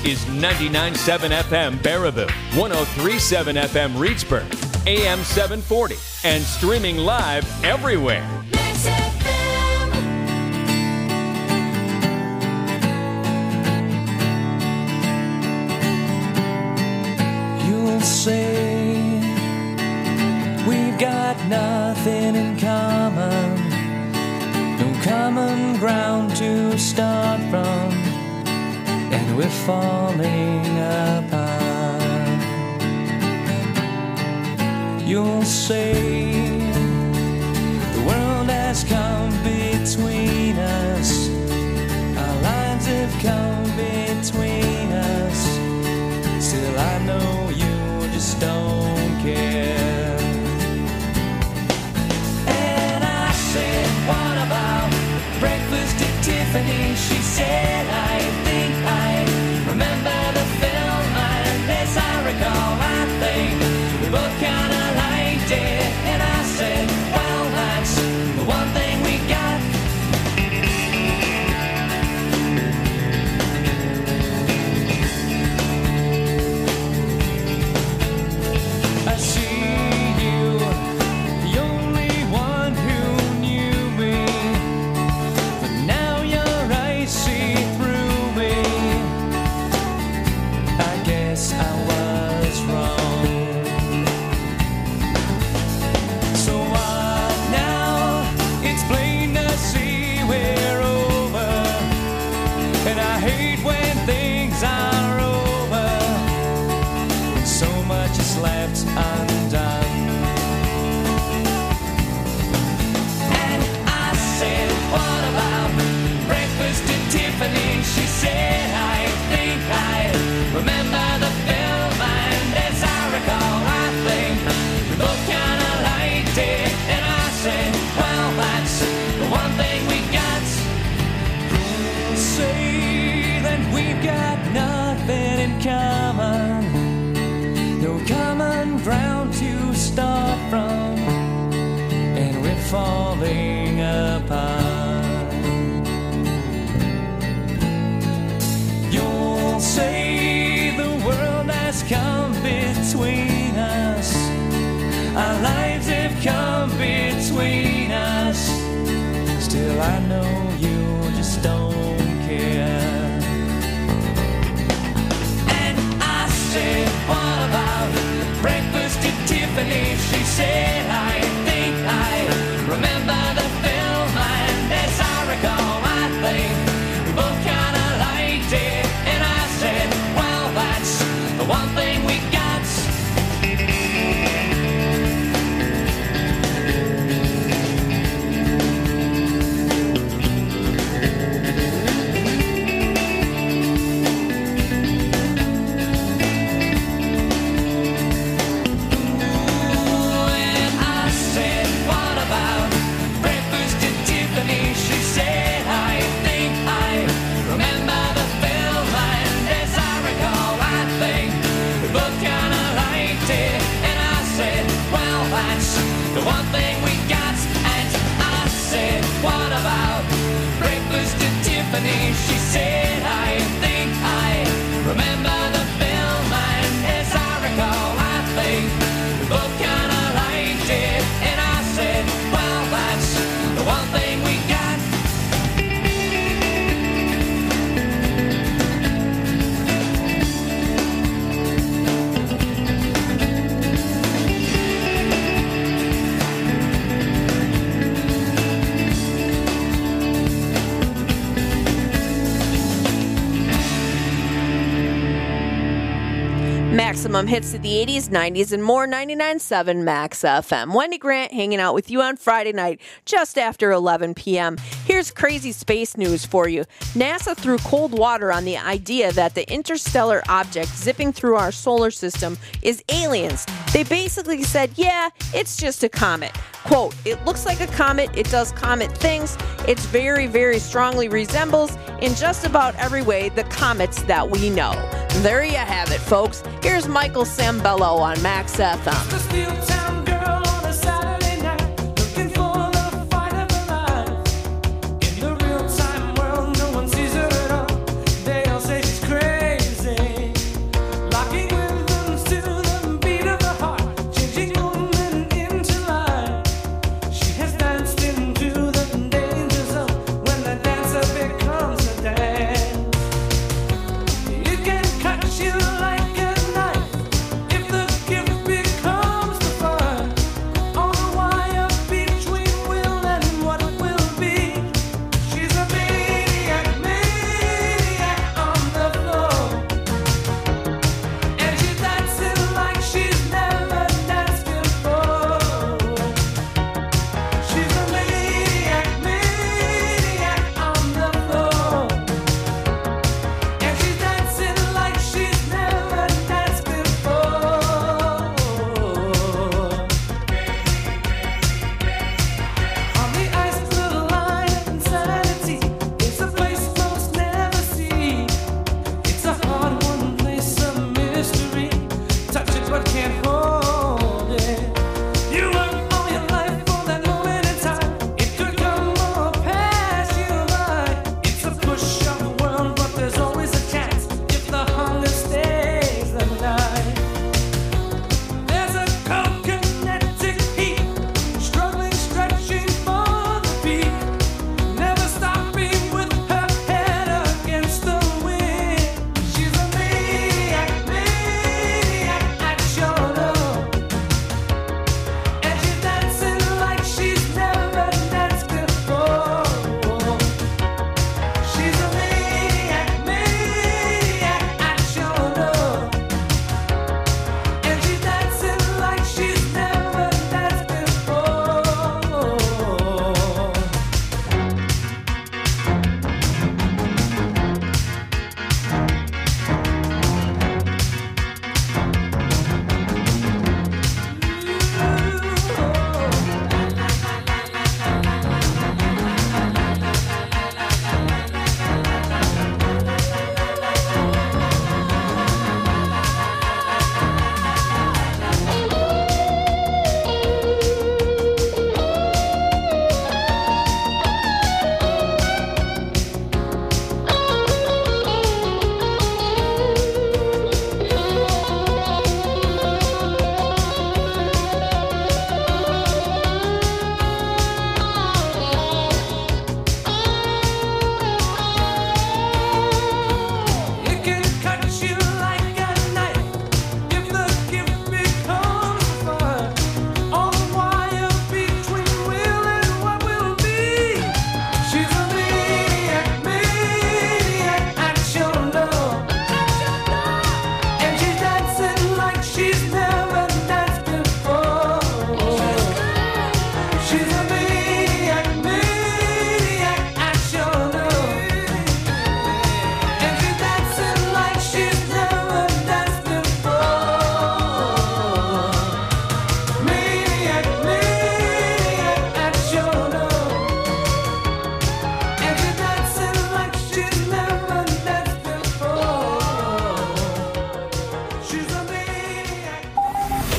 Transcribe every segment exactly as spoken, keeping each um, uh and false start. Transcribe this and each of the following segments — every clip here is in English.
is ninety-nine point seven F M Baraboo, one oh three point seven F M Reedsburg, A M seven forty, and streaming live everywhere. Mix F M. You'll say we've got nothing in common, no common ground to start from, and we're falling apart. You'll say the world has come between us, our lines have come between us. Still I know you just don't care. And I said, what about breakfast at Tiffany? She said, I think I remember the film, and as I recall, I think we both kinda liked it. And I said, well, that's the one thing we got. I see you, the only one who knew me, but now your eyes see through me. I guess I was wrong. So what now? It's plain to see we're over, and I hate when things are over, when so much is left undone. And I said, what about breakfast at Tiffany? She said, I think I remember the film, and as I recall, I think we both kinda liked it. And I said, well, that's the one thing we got. Say that we've got nothing in common, no common ground to start from, and we're falling apart. You'll say the world has come between us, our lives have come between us. Still I know you just don't care. And I said, what about breakfast at Tiffany? She said, I think I remember the film, and as I recall, I think we both kinda liked it. And I said, well, that's the one thing we got. And I said, what about breakfast at Tiffany? She said, I think I remember the film, and as I recall, I think we both kinda liked it. And I said, well, that's the one thing we got. And I said, what about breakfast at Tiffany? She said, I think I remember the film, and as I recall, I think we both kinda liked it. And I said, well, that's the one thing we got. Maximum hits of the eighties, nineties, and more. ninety-nine point seven Max F M. Wendy Grant hanging out with you on Friday night just after eleven p.m. Here's crazy space news for you. NASA threw cold water on the idea that the interstellar object zipping through our solar system is aliens. They basically said, yeah, it's just a comet. Quote, it looks like a comet, it does comet things, it's very, very strongly resembles in just about every way the comets that we know. There you have it, folks. Here's Michael Sambello on Max F M. The steel town girl on a Saturday night, looking for the fight of her life. In the real time world, no one sees her at all. They all say she's crazy.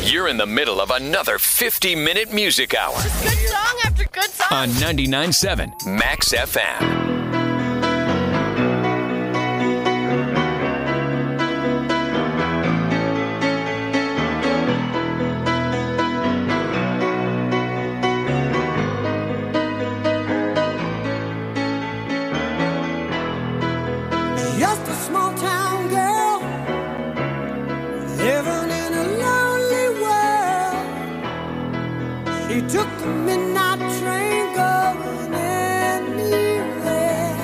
You're in the middle of another fifty-minute music hour Good song after good song. on ninety-nine point seven Max F M. Just a small town girl living in a lonely world. She took the midnight train going anywhere.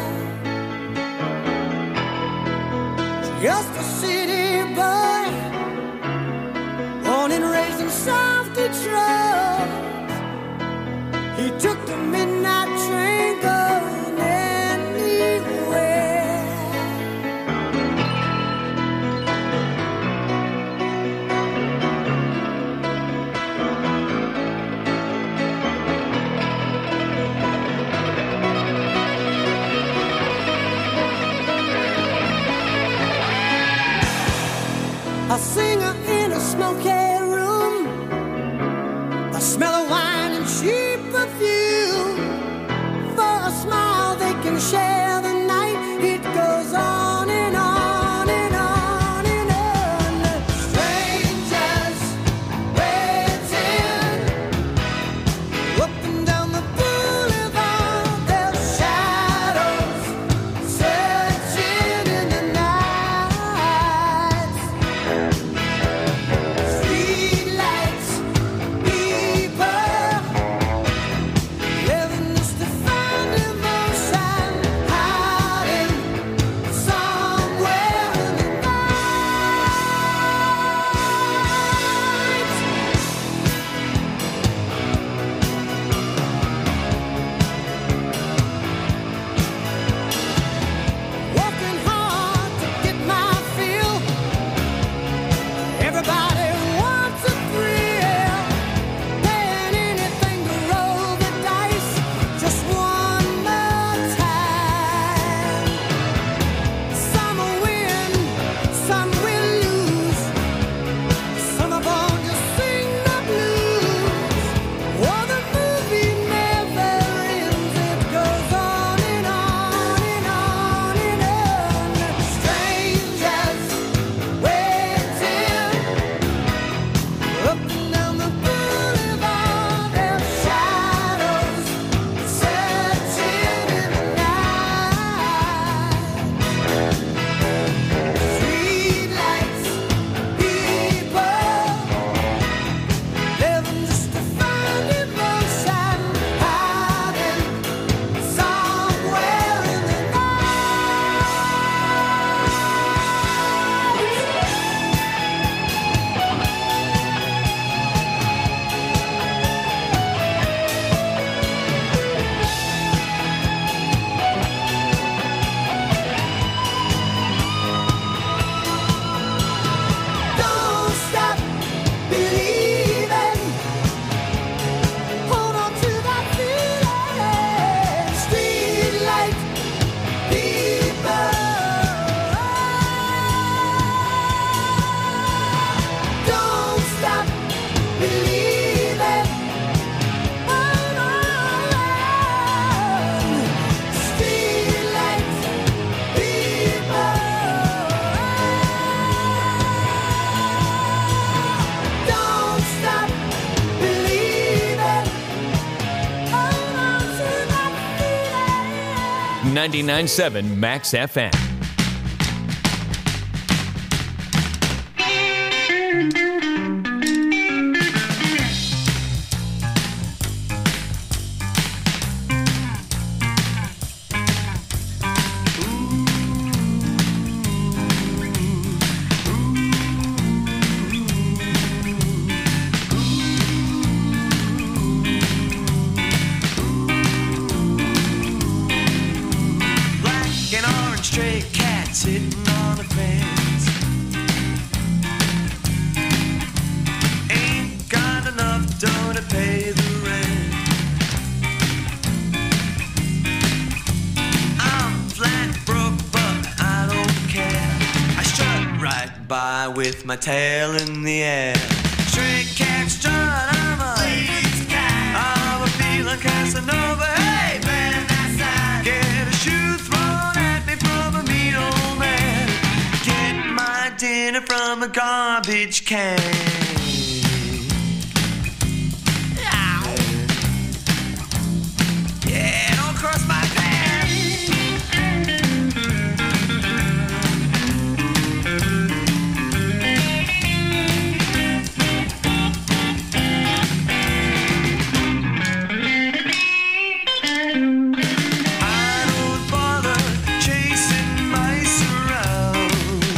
Just a city boy, born and raised in South Detroit. He took the midnight train going anywhere. A singer in a smoky room, a smell of wine and cheap perfume. For a smile they can share the night. It goes on and on and on and on. Strangers waiting up and down the boulevard. Their shadows searching in the night. Streetlights, people living just to find emotion, hiding somewhere in the night. Working hard to get my fill. Everybody wants a thrill, paying anything to roll the dice just one more time. Some will win, some will lose. Some are born to sing the blues. Oh, the movie never ends. It goes on and on and on and on. Strangers waiting up and down the boulevard. Their shadows searching in the night. Streetlights, people living just to find emotion, hiding somewhere in the Don't stop believing. Hold on to that feeling. Streetlight people. Don't stop believing. Hold on. Streetlight people. Don't stop believing. Hold on to that feeling. ninety-nine point seven Max F M. Black and orange stray cat sitting on a fence. Ain't got enough dough to pay the rent. I'm flat broke, but I don't care. I strut right by with my tail in the air. Stray from a garbage can. Yeah, don't cross my path. I don't bother chasing mice around.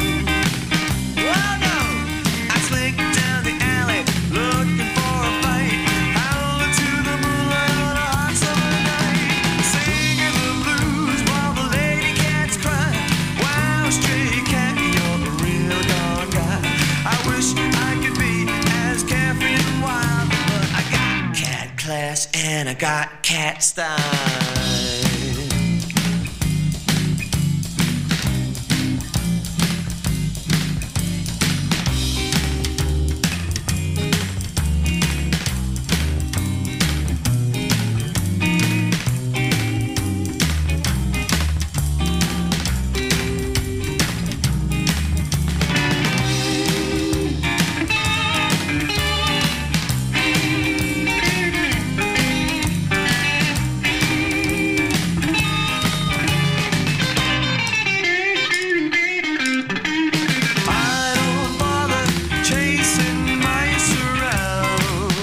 Oh no, I slink down the alley looking for a fight, howling to the moonlight on a hot summer night, singing the blues while the lady cats cry. Wow, stray cat, you're a real dog guy. I wish I could be as carefree and wild, but I got cat class and I got cat style. I don't bother chasing mice around.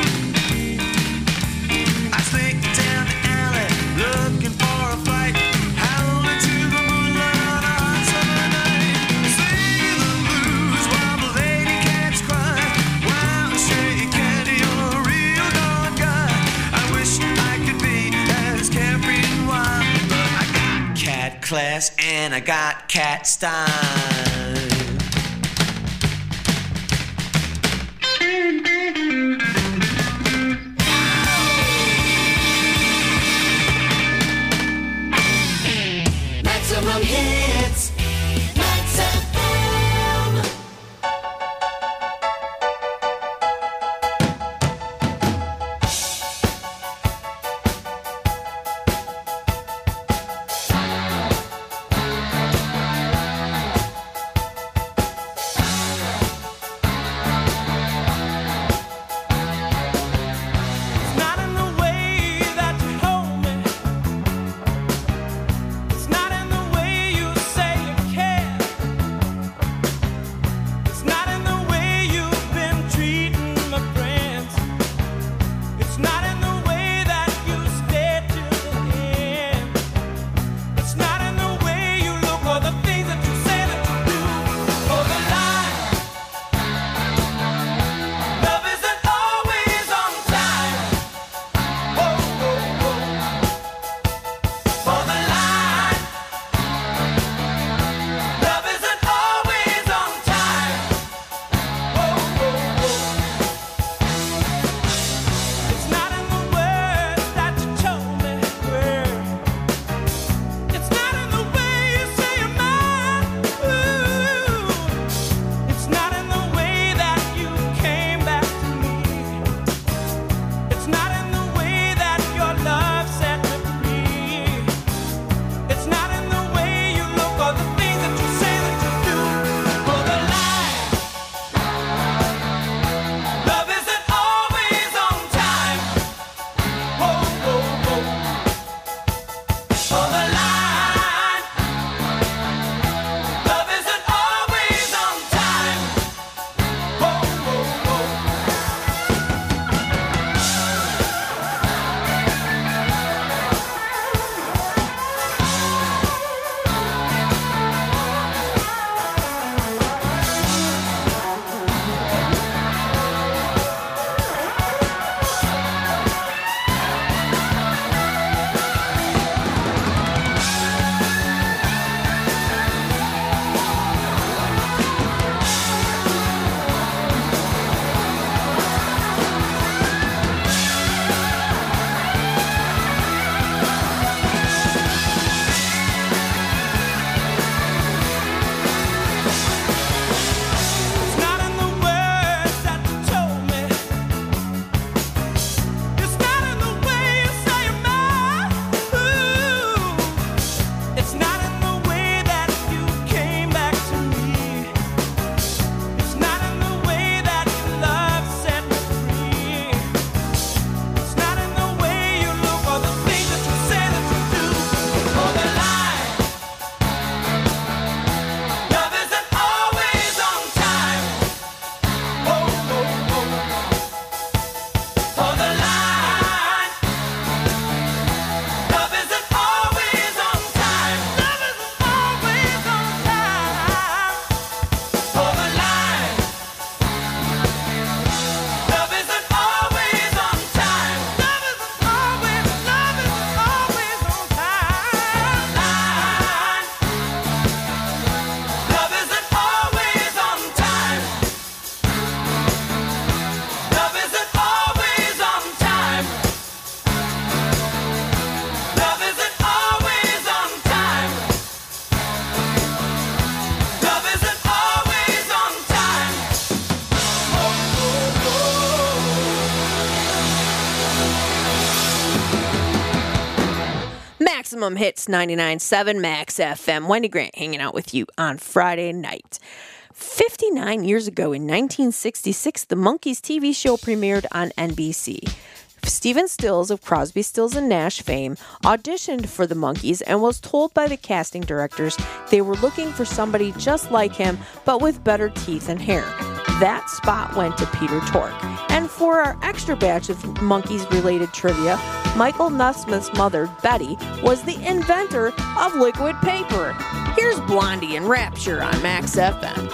I slink down the alley looking for a fight, howling to the moonlight on a hot summer night, singing the blues while the lady cats cry. Wow, stray cat, you're a real dog guy. I wish I could be as carefree and wild, but I got cat class and I got cat style. Maximum hits, Max F M. Maximum Hits ninety-nine point seven Max F M. Wendy Grant hanging out with you on Friday night. fifty-nine years ago in nineteen sixty-six, the Monkees T V show premiered on N B C. Stephen Stills of Crosby, Stills and Nash fame auditioned for the Monkees and was told by the casting directors they were looking for somebody just like him but with better teeth and hair. That spot went to Peter Tork. And for our extra batch of Monkees-related trivia, Michael Nesmith's mother, Betty, was the inventor of liquid paper. Here's Blondie and Rapture on Max F M.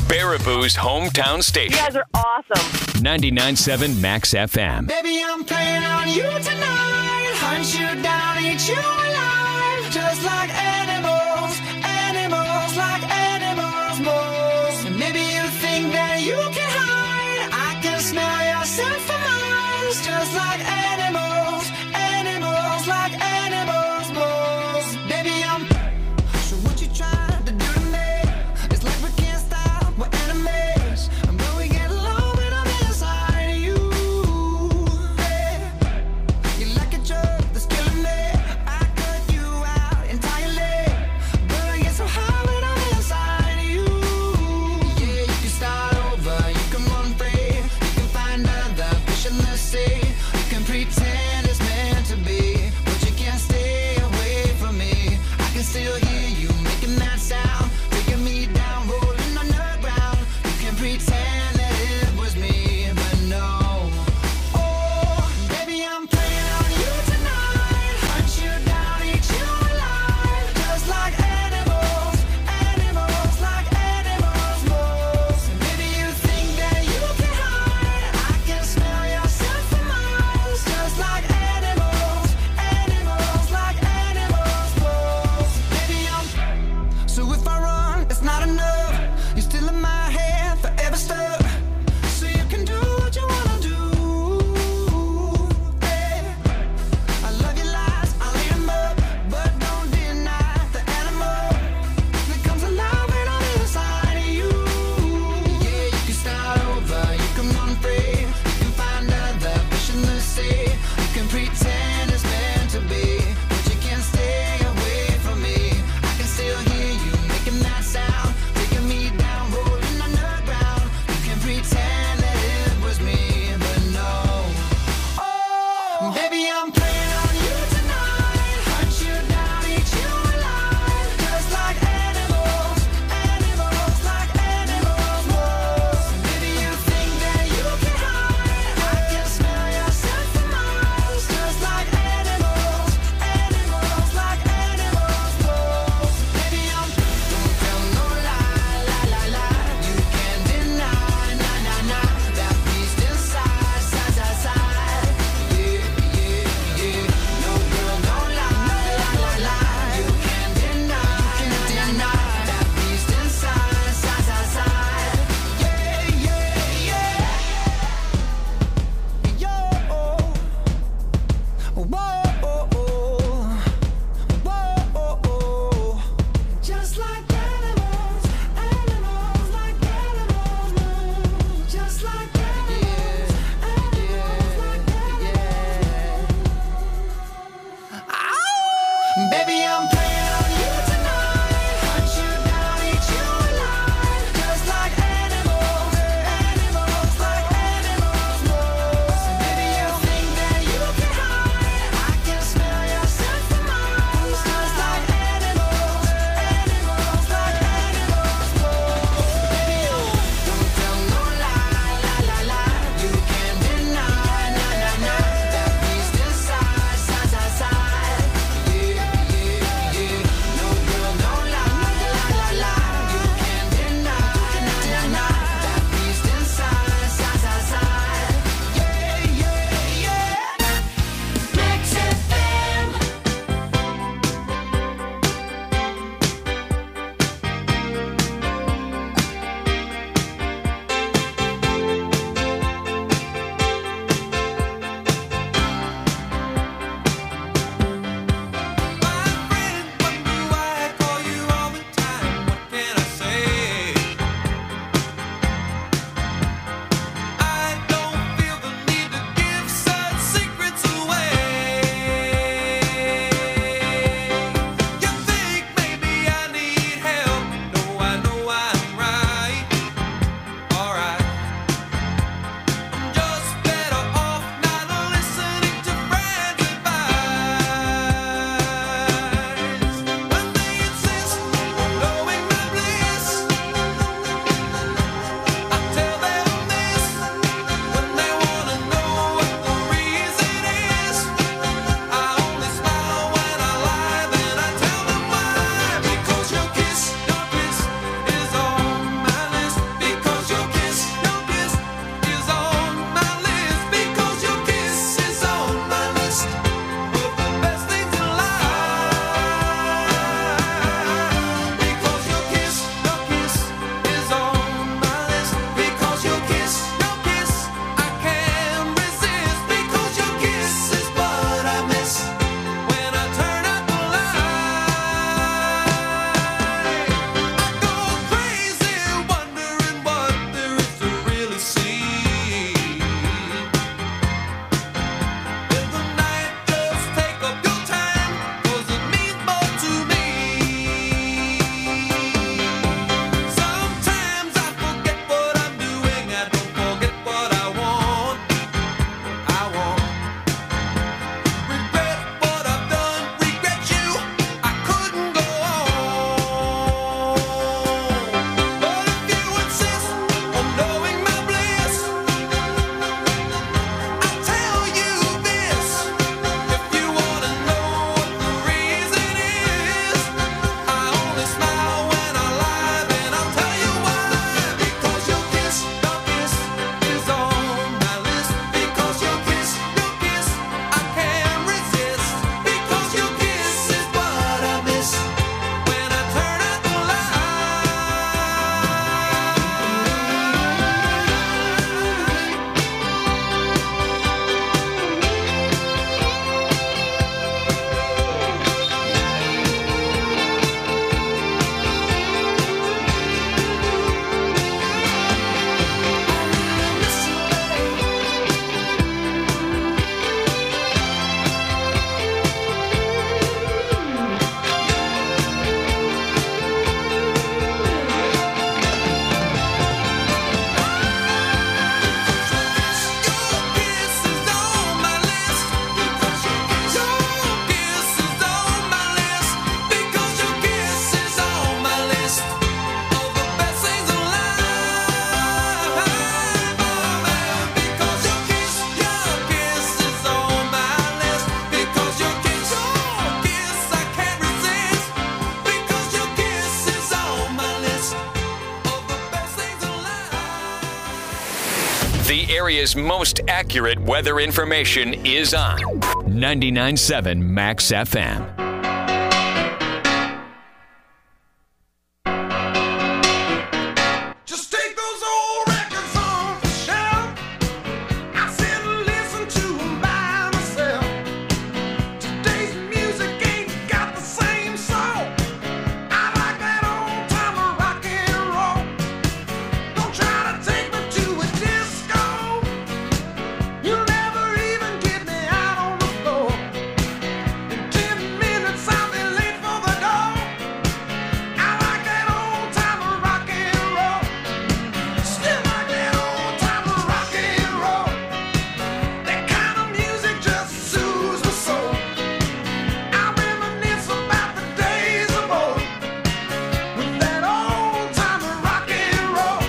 Baraboo's hometown station. You guys are awesome. ninety-nine point seven Max F M. Baby, I'm playing on you tonight. Hunt you down, eat you alive. Just like animals, animals, like animals, moles. And maybe you think that you can hide. I can smell yourself from miles. Just like animals, animals, like animals, moles. Baby, I'm. So what you trying to do to me? It's like we can't stop, we're enemies. And when we get along, when I'm inside of you, hey. You're like a drug that's killing me. I cut you out entirely. But I get so high when I'm inside of you. Yeah, you can start over, you can run free. You can find other fish in the sea. You can pretend it's meant to be, but you can't stay away from me. I can still hear you making that sound, taking me down, rolling on the ground. You can pretend that it was me, but no. Oh, baby, I'm playing on you tonight. Hunt you down, eat you alive. Just like animals, animals, like animals, moles. And maybe you think that you can hide. I can smell yourself from miles. Just like animals, animals, like animals, moles. Baby, I'm. So if I run, it's not enough. You're still in my head, forever stuck. So you can do what you wanna do. Hey. I love your lies, I'll eat 'em up, but don't deny the animal that comes alive when I'm inside of you. Yeah, you can start over, you can run free, you can find other fish in the sea. You can pretend it's meant to be, but you can't stay away from me. I can still hear you making that sound, taking me down, rolling on the ground. You can pretend that it was me, but no. Oh, baby, I'm playing on you tonight. Hunt you down, eat you alive. Just like animals, animals, like animals, moles. Maybe you think that you can hide. I can smell yourself from miles. Just like animals, animals, like animals, moles. Baby, I'm. Don't tell no lie, lie, lie, lie. You can't deny, nah, nah, nah. That beast inside, side, side, side. Yeah, yeah, yeah. No girl, don't lie, lie, lie, lie. You can't deny, can't deny. That beast inside, side, side, side. Yeah, yeah, yeah. Yo, whoa, whoa, just like animals, animals, like animals, moves. Just like animals, animals, like animals. Baby, I'm playing on you tonight. Hunt you down, eat you alive. Just like animals, animals, like animals, moves. Maybe you think that you can hide. I can smell yourself from miles. Just like animals, animals, like animals, moves. Baby, don't tell no lie, lie, lie, lie. You can't deny, nah, nah, nah. That beast inside, side, side, side. Yeah, yeah, yeah. the area's most accurate weather information is on ninety-nine point seven Max F M. Just take those old records off the shelf. I sit and listen to them by myself. Today's music ain't got the same soul. I like that old time of rock and roll. Don't try to take me to a disco. You'll never even get me out on the floor. In ten minutes I'll be late for the door. I like that old time of rock and roll. Still like that old time of rock and roll. That kind of music just soothes my soul. I reminisce about the days of old with that old time of rock and roll.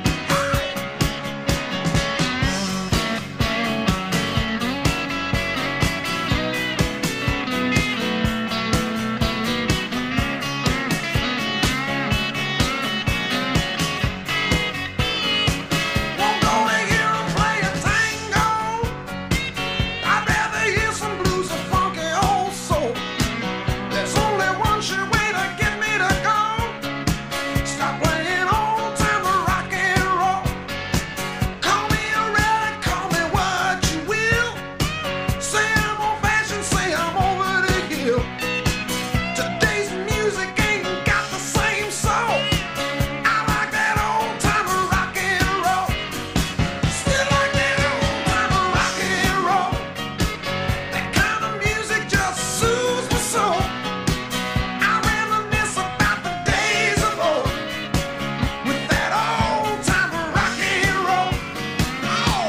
Won't go to hear 'em play a tango. I'd rather hear some blues or funky old soul. There's only one sure way to get me to go. Stop playing old time of rock and roll. Call me a relic, call me what you will. Say I'm old fashioned, say I'm over the hill. Today's music ain't got the same soul. I like that old time of rock and roll. Still like that old time of rock and roll. That kind of music just soothes my soul. I reminisce about the days of old with that old time of rock and roll. Oh.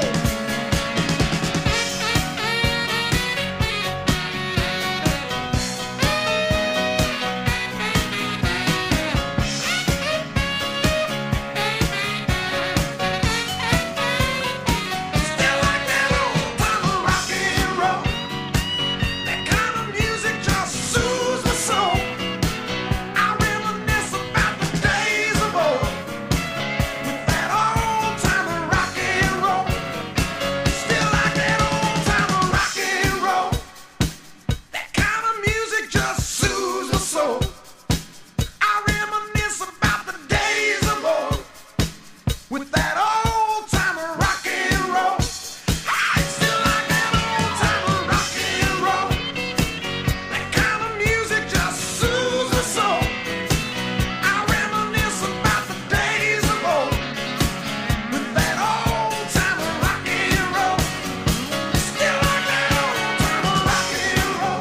Still like that old time of rock and roll. That kind of music just soothes my soul. I reminisce about the days of old with that old time of rock and roll. Still like that old time of rock and roll. That kind of music just soothes my soul. I reminisce about the days of old with that old time of rock and roll. I still like that old time of rock and roll. That kind of music just soothes my soul. I reminisce about the days of old with that old time of rock and roll. Still like that old time of rock and roll.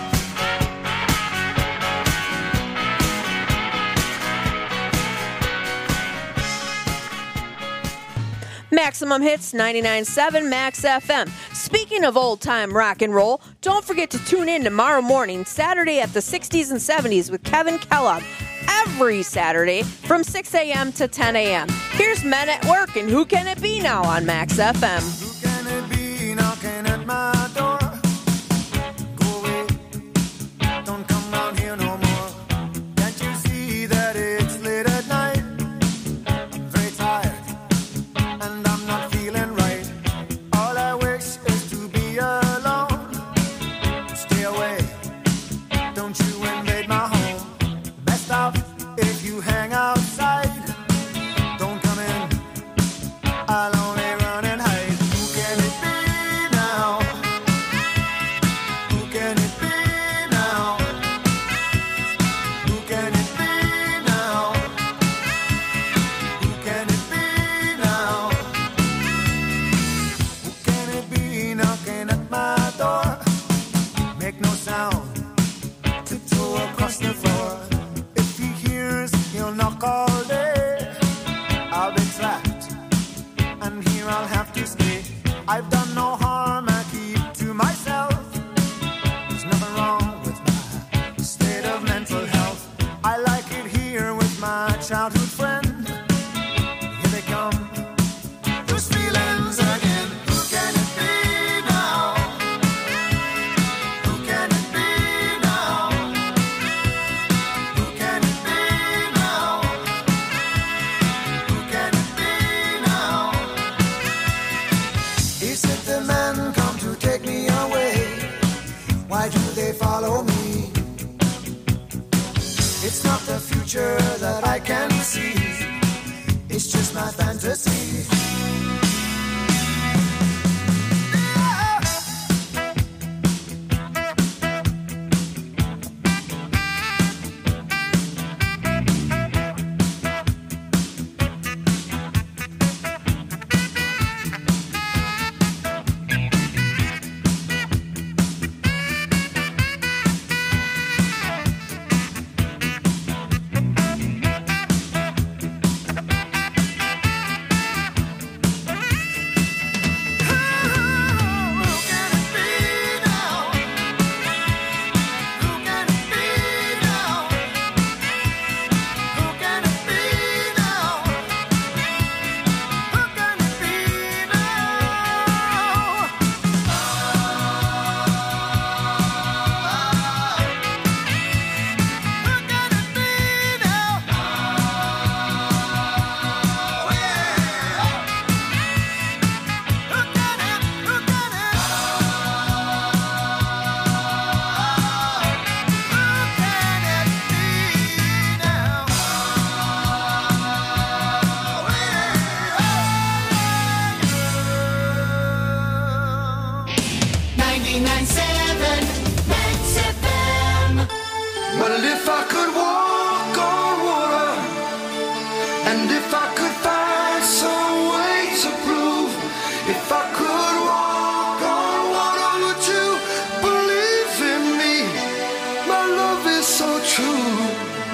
Maximum Hits ninety-nine point seven Max F M. Speaking of old time rock and roll, don't forget to tune in tomorrow morning, Saturday at the sixties and seventies with Kevin Kellogg. Every Saturday from six a.m. to ten a.m. Here's Men at Work and Who Can It Be Now on Max F M. Who can it be knocking at my door? Go away, don't come round here no more. Can't you see that it's late at night? I'm very tired and I'm not feeling right. All I wish is to be alone. Stay away, don't you invade my home. Best off if you hang outside. Don't come in, I'll only run and hide. Who can it be now? Who can it be now? Who can it be now? Who can it be now? Who can it be knocking at my door? Make no sound, tiptoe across the floor. If he hears, he'll knock all day. I'll be trapped, and here I'll have to stay. I've done no harm, I keep to myself. There's nothing wrong with my state of mental health. I like it here with my childhood friend. Here they come, those feelings again. Who can it be now? Who can it be now? Who can it be now? Who can it be now? It's not the future that I can see. It's just my fantasy. Well, if I could walk on water, and if I could find some way to prove, if I could walk on water, would you believe in me? My love is so true.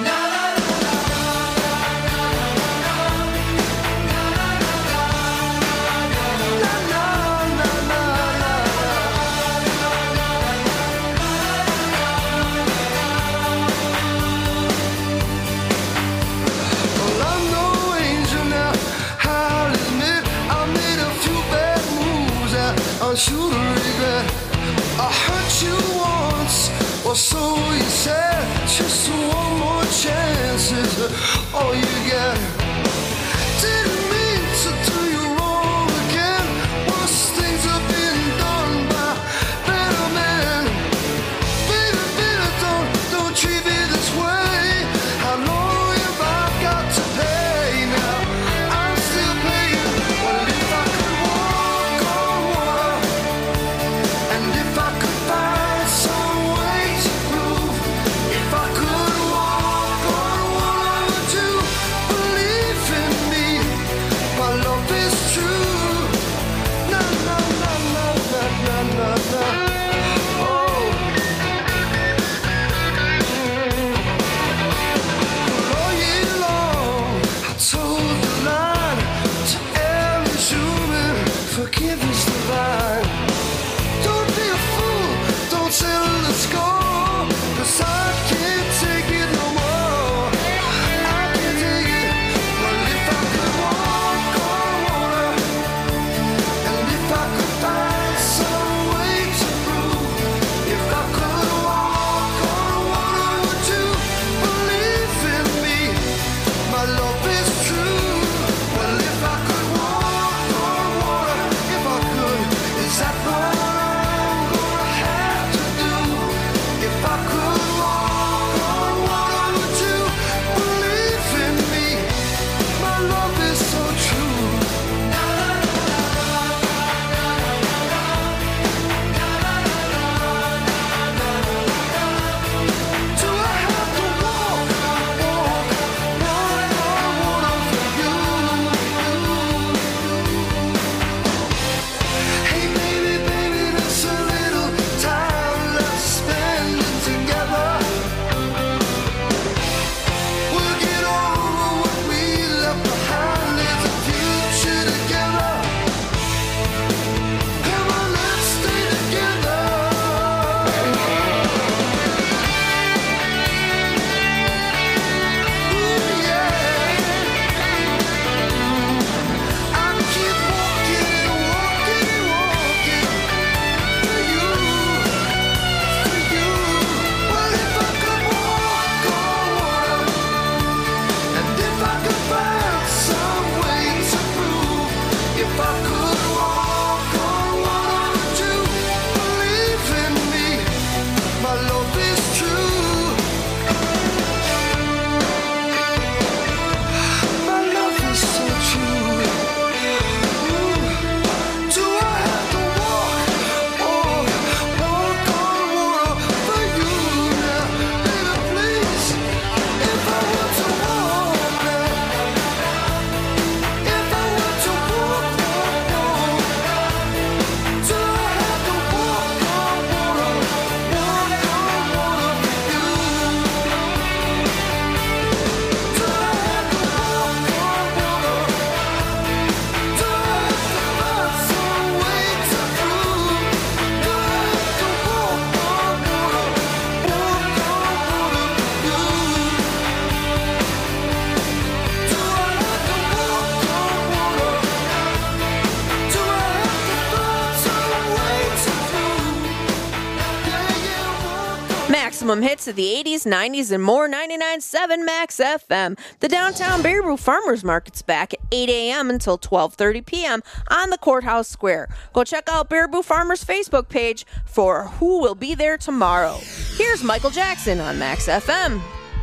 You regret I hurt you once, or so you said. Just one more chance is all you get. Didn't mean to do you wrong again. Worse things have been done by better men. Baby, baby, don't, don't treat me this way. How long have I got to pay now? I'm still paying. Well, if I could walk on water, and if I could find some way to prove, if I could walk on water, would you believe in me? maximum hits of the eighties, nineties, and more. ninety-nine point seven Max F M. The downtown Baraboo Farmers Market's back at eight a.m. until twelve thirty p.m. on the Courthouse Square. Go check out Baraboo Farmers' Facebook page for who will be there tomorrow. Here's Michael Jackson on Max F M.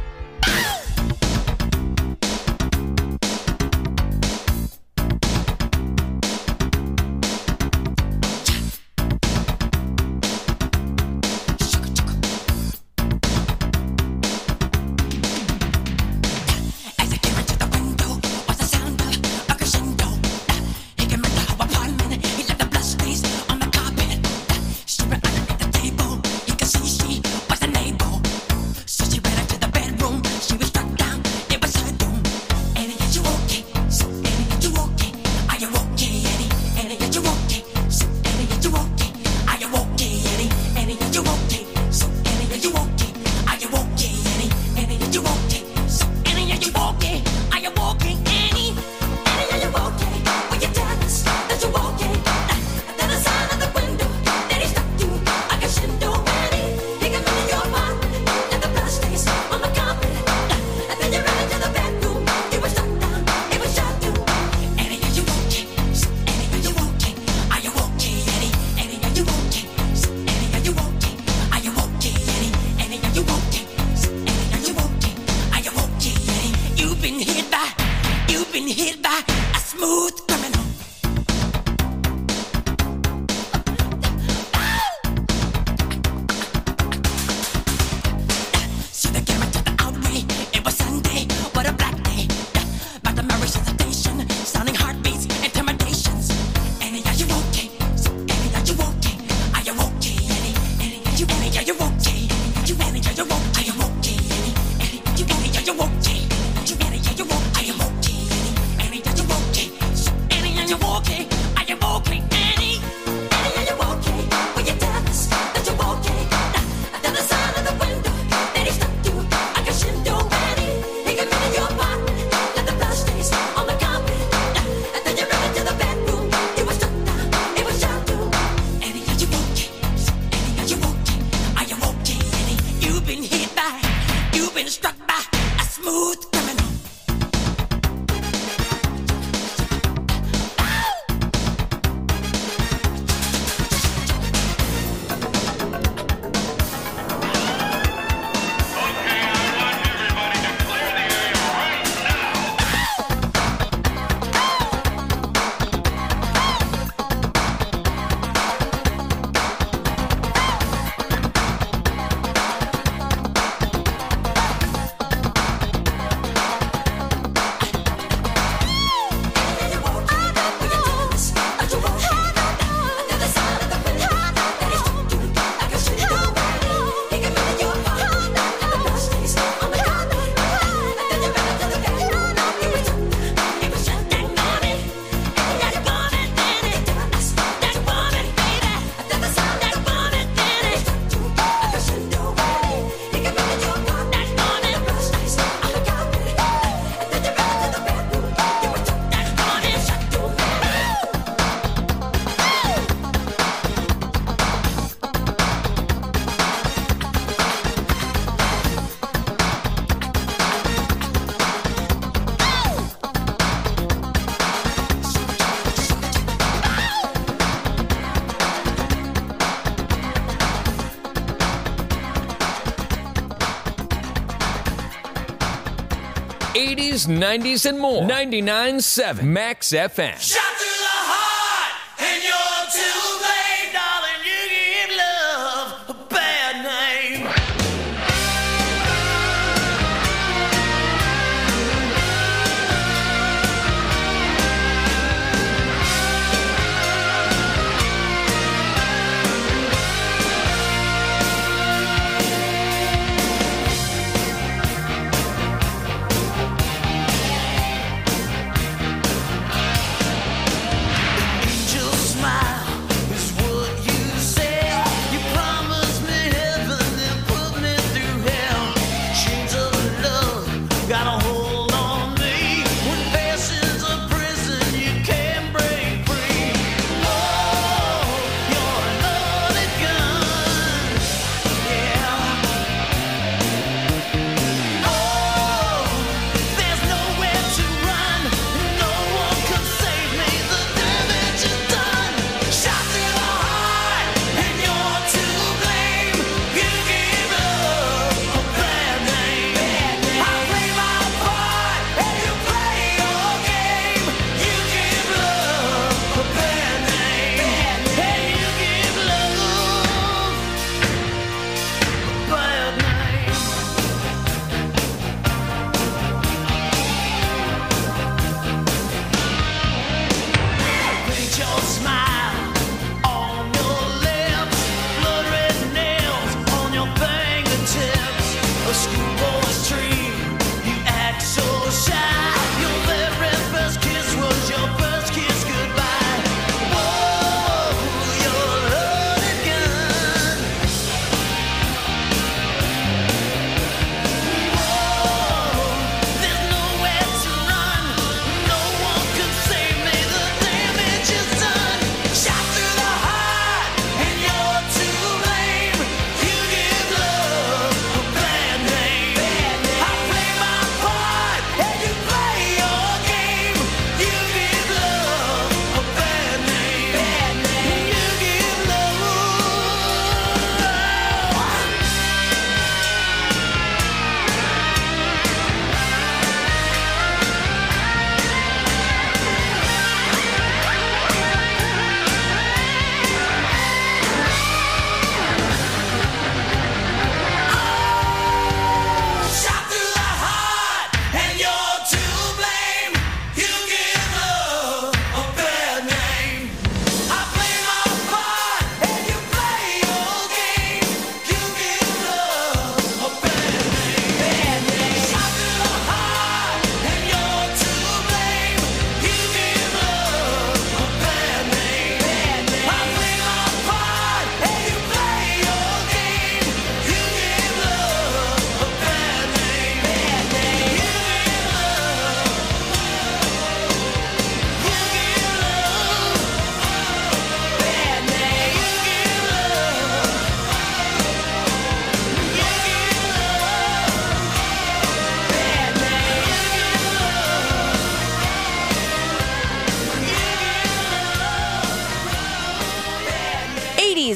eighties, nineties, and more. ninety-nine point seven Max F M. Shot through the heart, and you're too late, darling. You give love a bad name.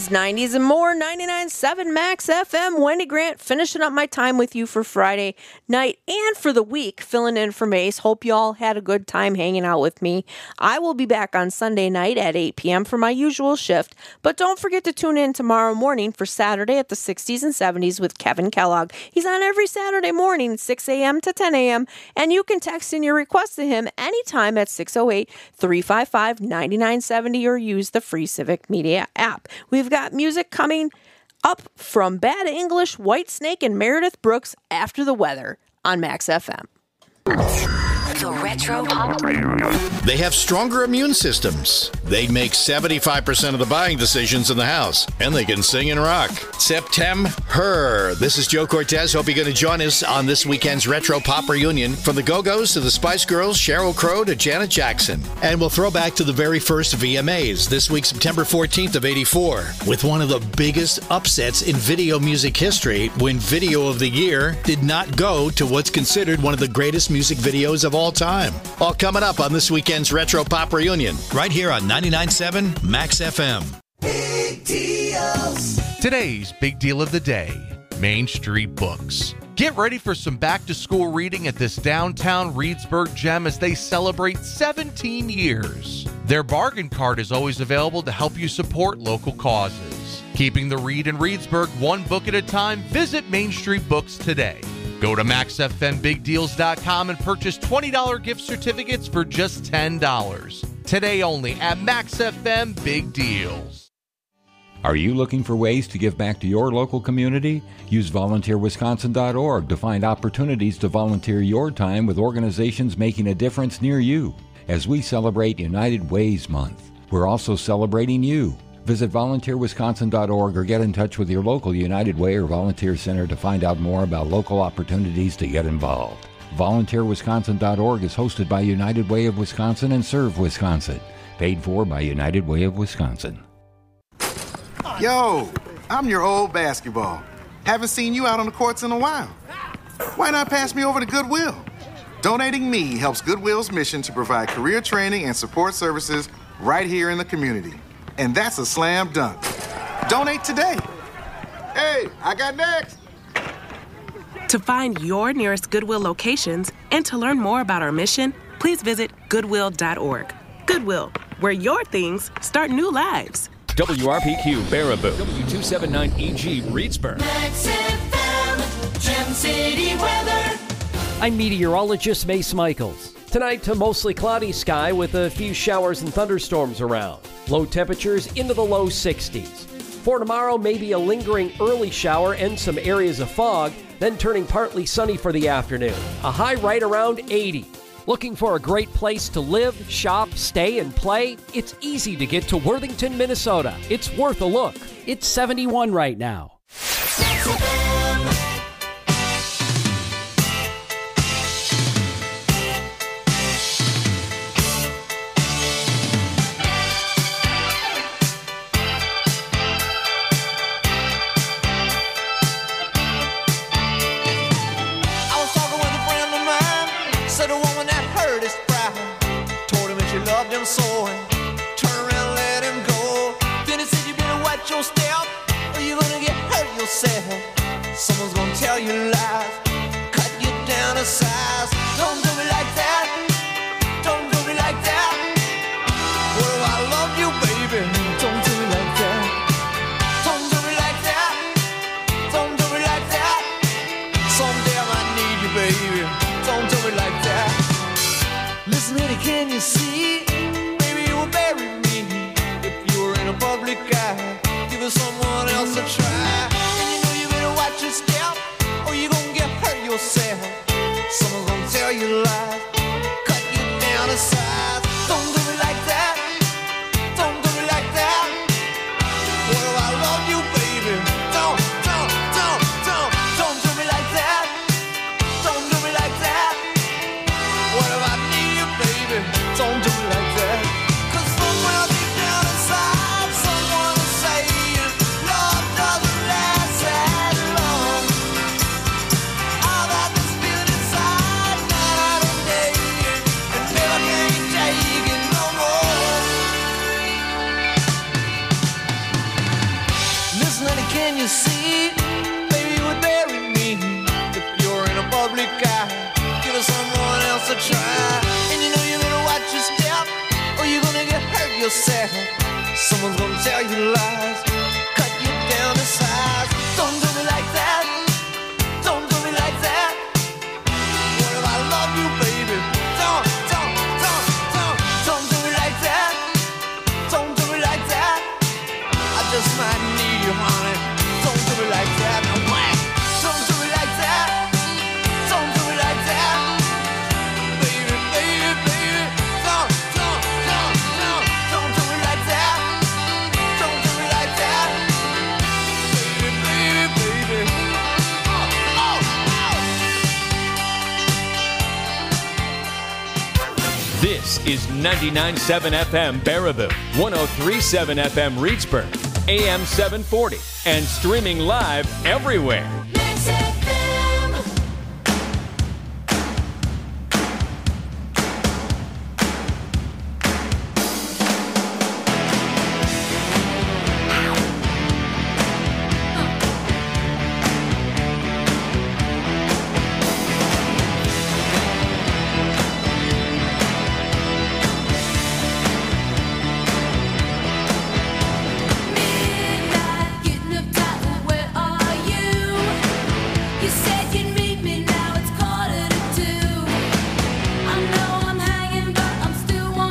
eighties, nineties, and more. ninety-nine point seven Max F M. Wendy Grant finishing up my time with you for Friday night and for the week, filling in for Mace. Hope you all had a good time hanging out with me. I will be back on Sunday night at eight p.m. for my usual shift, but don't forget to tune in tomorrow morning for Saturday at the sixties and seventies with Kevin Kellogg. He's on every Saturday morning, six a.m. to ten a.m., and you can text in your request to him anytime at six oh eight, three five five, nine nine seven oh or use the free Civic Media app. We've got music coming up from Bad English, White Snake, and Meredith Brooks after the weather on Max F M. The Retro Pop. They have stronger immune systems. They make seventy-five percent of the buying decisions in the house. And they can sing and rock. September. This is Joe Cortez. Hope you're going to join us on this weekend's Retro Pop Reunion. From the Go-Go's to the Spice Girls, Sheryl Crow to Janet Jackson. And we'll throw back to the very first V M As this week, September fourteenth of eighty-four. With one of the biggest upsets in video music history when Video of the Year did not go to what's considered one of the greatest music videos of all time. All coming up on this weekend's Retro Pop Reunion, right here on ninety-nine point seven Max F M. Big deals. Today's big deal of the day, Main Street Books. Get ready for some back-to-school reading at this downtown Reedsburg gem as they celebrate seventeen years. Their bargain card is always available to help you support local causes. Keeping the read in Reedsburg one book at a time, visit Main Street Books today. Go to max f m big deals dot com and purchase twenty dollars gift certificates for just ten dollars. Today only at Max F M Big Deals. Are you looking for ways to give back to your local community? Use volunteer wisconsin dot org to find opportunities to volunteer your time with organizations making a difference near you. As we celebrate United Ways Month, we're also celebrating you. Visit volunteer wisconsin dot org or get in touch with your local United Way or Volunteer Center to find out more about local opportunities to get involved. volunteer wisconsin dot org is hosted by United Way of Wisconsin and Serve Wisconsin. Paid for by United Way of Wisconsin. Yo, I'm your old basketball. Haven't seen you out on the courts in a while. Why not pass me over to Goodwill? Donating me helps Goodwill's mission to provide career training and support services right here in the community. And that's a slam dunk. Donate today. Hey, I got next. To find your nearest Goodwill locations and to learn more about our mission, please visit goodwill dot org. Goodwill, where your things start new lives. W R P Q Baraboo, W two seventy-nine E G Reedsburg. Max F M, Gem City weather. I'm meteorologist Mace Michaels. Tonight, a mostly cloudy sky with a few showers and thunderstorms around. Low temperatures into the low sixties. For tomorrow, maybe a lingering early shower and some areas of fog, then turning partly sunny for the afternoon. A high right around eighty. Looking for a great place to live, shop, stay, and play? It's easy to get to Worthington, Minnesota. It's worth a look. It's seventy-one right now. So turn around and let him go. Then he said you better watch your step or you're gonna get hurt yourself. Someone's gonna tell you lies, cut you down to size. Don't do me like that, don't do me like that. What if I love you, baby? Don't do me like that. Don't do me like that, don't do me like that. Someday I might need you, baby. Don't do me like that. Listen, honey, can you see? Bury me if you were in a public eye. Give someone else a try. And you know you better watch your step or you're gonna get hurt yourself. Someone's gonna tell you lies, cut you down to size. Don't do me like that, don't do me like that. What if I love you, baby? Don't, don't, don't, don't, don't do me like that. Don't do me like that. What if I need you, baby? Don't do me like that. Somewhere deep down inside, someone is saying, sad. Someone's gonna tell you lies, cut you down to size. Don't do me like that. Don't do me like that. What if I love you, baby? Don't, don't, don't, don't, don't do me like that. Don't do me like that. I just might need you, honey. Don't do me like that. Now whack. Don't do me like that. Don't do me like that. Baby, baby, baby. Don't, don't, don't, don't, don't do me like that. Don't do me like that. Baby, baby, baby. Oh, oh, oh. This is ninety-nine point seven F M Baraboo, one oh three point seven F M Reedsburg, A M seven forty, and streaming live everywhere.